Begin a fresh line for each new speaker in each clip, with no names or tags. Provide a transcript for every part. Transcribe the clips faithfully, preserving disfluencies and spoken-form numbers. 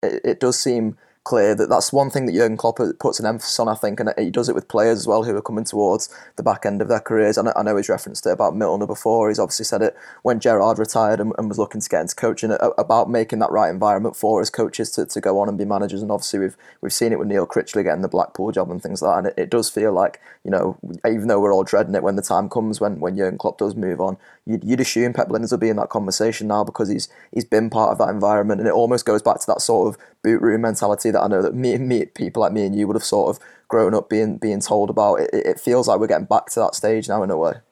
it, it does seem clear that that's one thing that Jurgen Klopp puts an emphasis on, I think, and he does it with players as well who are coming towards the back end of their careers. I know, I know he's referenced it about Milner before. He's obviously said it when Gerrard retired and, and was looking to get into coaching, about making that right environment for his coaches to, to go on and be managers. And obviously we've we've seen it with Neil Critchley getting the Blackpool job and things like that. And it, it does feel like, you know, even though we're all dreading it when the time comes when, when Jurgen Klopp does move on, you'd, you'd assume Pep Lijnders will be in that conversation now because he's he's been part of that environment. And it almost goes back to that sort of boot room mentality that I know that me, me people like me and you would have sort of grown up being being told about. It, it feels like we're getting back to that stage now in a way.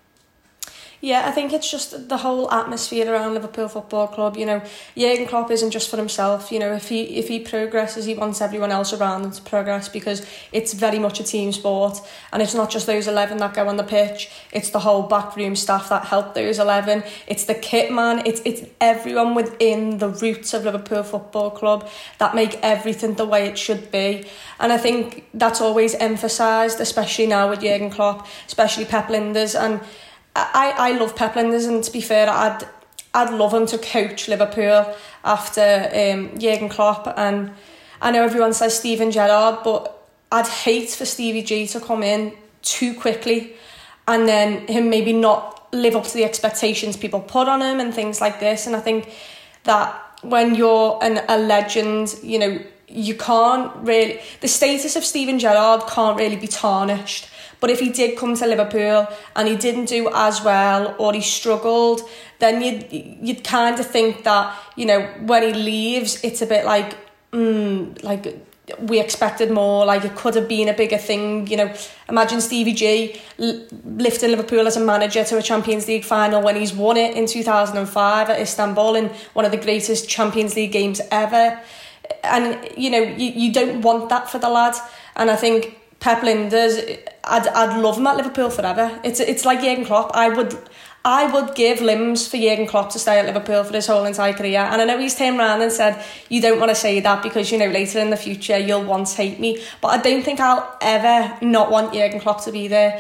Yeah, I think it's just the whole atmosphere around Liverpool Football Club. You know, Jurgen Klopp isn't just for himself. You know, if he if he progresses, he wants everyone else around him to progress because it's very much a team sport. And it's not just those eleven that go on the pitch. It's the whole backroom staff that help those eleven. It's the kit man. It's, it's everyone within the roots of Liverpool Football Club that make everything the way it should be. And I think that's always emphasised, especially now with Jurgen Klopp, especially Pep Lijnders. And I, I love Pep Lijnders, and to be fair, I'd I'd love him to coach Liverpool after um, Jurgen Klopp. And I know everyone says Steven Gerrard, but I'd hate for Stevie G to come in too quickly and then him maybe not live up to the expectations people put on him and things like this. And I think that when you're an, a legend, you know, you can't really... The status of Steven Gerrard can't really be tarnished. But if he did come to Liverpool and he didn't do as well or he struggled, then you'd, you'd kind of think that, you know, when he leaves, it's a bit like, mm, like we expected more, like it could have been a bigger thing. You know, imagine Stevie G l- lifting Liverpool as a manager to a Champions League final when he's won it in two thousand five at Istanbul in one of the greatest Champions League games ever. And, you know, you, you don't want that for the lad. And I think Pep Lijnders, I'd I'd love him at Liverpool forever. It's it's like Jurgen Klopp. I would I would give limbs for Jurgen Klopp to stay at Liverpool for his whole entire career. And I know he's turned around and said, you don't want to say that because, you know, later in the future you'll once hate me. But I don't think I'll ever not want Jurgen Klopp to be there.